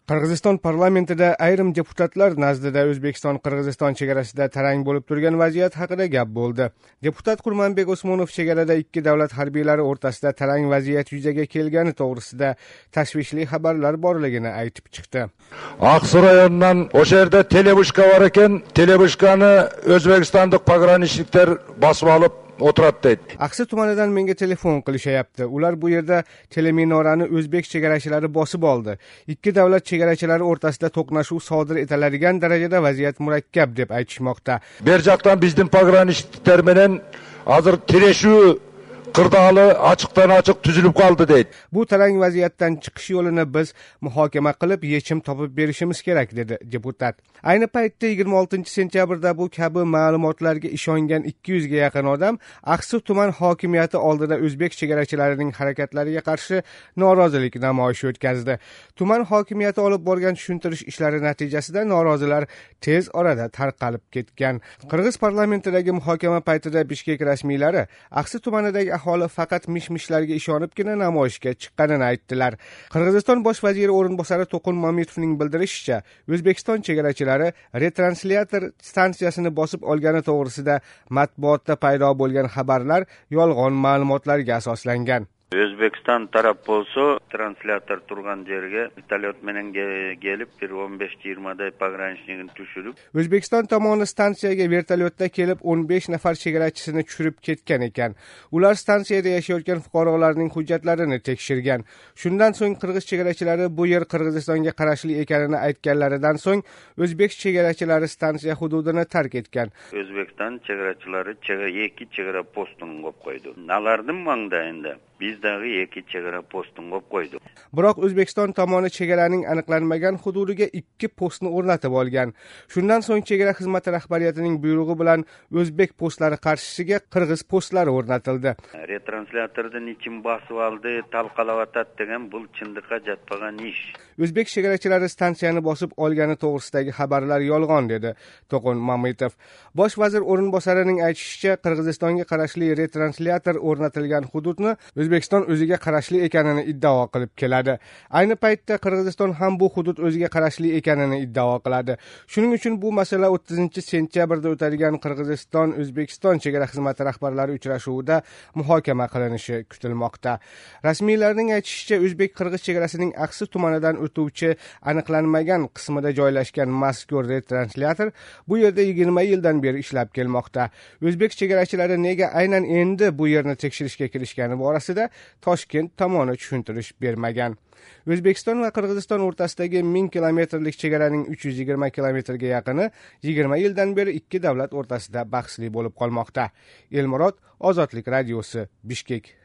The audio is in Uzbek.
Qirg'iziston parlamentida ayrim deputatlar nazdida O'zbekiston-Qirg'iziston chegarasida tarang bo'lib turgan vaziyat haqida gap bo'ldi. Deputat Qurmanbek Usmonov chegarada ikki davlat harbiylari o'rtasida tarang vaziyat yuzaga kelgani to'g'risida tashvishli xabarlar borligini aytib chiqdi. Aqsu rayonidan o'sha yerda telebushka bor ekan, telebushkani o'zbekistonlik pogranichniklar bosib olib o'tiradi deydi. Aqsi tumanidan menga telefon qilishyapti. Ular bu yerda teleminorani o'zbek chegarachilari bosib oldi. Ikki davlat chegarachilari o'rtasida to'qnashuv sodir etiladigan darajada vaziyat murakkab deb aytishmoqda. Berjaqdan bizning pogranichniklar bilan hozir tireshuv qirdoqli ochiqdan ochiq tuzilib qoldi deydi. Bu tarang vaziyatdan chiqish yo'lini biz muhokama qilib, yechim topib berishimiz kerak dedi deputat. Ayni paytda 26-sentyabrda bu kabi ma'lumotlarga ishongan 200 ga yaqin odam Aqsu tuman hokimiyati oldida o'zbek chegarachilarining harakatlariga qarshi norozilik namoyishi o'tkazdi. Tuman hokimiyati olib borgan tushuntirish ishlari natijasida norozilar tez orada tarqalib ketgan. Qirg'iz parlamentidagi muhokama paytida Bishkek rasmiylari Aqsu tumanidagi aholi faqat mish-mishlarga ishonibgina namoyishga chiqqanini aytdilar. Qirg'iziston bosh vaziri o'rinbosari To'qin Mamitovning bildirishicha, O'zbekiston chegarachilari retranslyator stansiyasini bosib olgani to'g'risida matbuotda paydo bo'lgan xabarlar yolg'on ma'lumotlarga asoslangan. O'zbekiston taraf bo'lsa, translyator turgan yerga vertolyot bilan kelib 15-20 da pogranichnikni tushirib, O'zbekiston tomoni stansiyaga vertolyotda kelib 15 nafar chegarachisini tushirib ketgan ekan. Ular stansiyada yashayotgan fuqarolarning hujjatlarini tekshirgan. Shundan so'ng qirg'iz chegarachilari bu yer Qirg'izistonga qarashli ekanini aytganlaridan so'ng o'zbek chegarachilari stansiya hududini tark etgan. O'zbekiston chegarachilari ikki chegara postini qo'yib qo'ydi. Nalarning mangdayida bizdagi ikki chegara postini qo'yib qo'ydi. Biroq O'zbekiston tomoni chegaraning aniqlanmagan hududiga ikki postni o'rnatib olgan. Shundan so'ng chegara xizmati rahbariyatining buyrug'i bilan o'zbek postlari qarshisiga qirg'iz postlari o'rnatildi. Retranslyatordan ichim bosib oldi, talqalavatadi degan bu chindiqqa jatpagan ish. O'zbek chegarachilari stansiyani bosib olgani to'g'risidagi xabarlar yolg'on dedi To'qin Mamitov. Bosh vazir o'rinbosarining aytishicha, Qirg'izistonga qarashli retranslyator o'rnatilgan hududni O'zbekiston o'ziga qarashli ekanini iddao qilib keladi. Ayni paytda Qirg'iziston ham bu hudud o'ziga qarashli ekanini iddao qiladi. Shuning uchun bu masala 30-sentyabrda o'tadigan Qirg'iziston-O'zbekiston chegara xizmati rahbarlari uchrashuvida muhokama qilinishi kutilmoqda. Rasmiylarning aytishicha, o'zbek-qirg'iz chegarasining Aqsi tumanidan o'tuvchi aniqlanmagan qismida joylashgan mazkur retranslyator bu yerda 20 yildan beri ishlab kelmoqda. O'zbek chegarachilari nega aynan endi bu yerni tekshirishga kirishgani borasida Toshkent tomoni tushuntirish bermagan. O'zbekiston va Qirg'iziston o'rtasidagi 1000 kilometrlik chegaraning 320 kilometrga yaqini 20 yildan beri ikki davlat o'rtasida bahsli bo'lib qolmoqda. Elmurod, Ozodlik radiosi, Bishkek.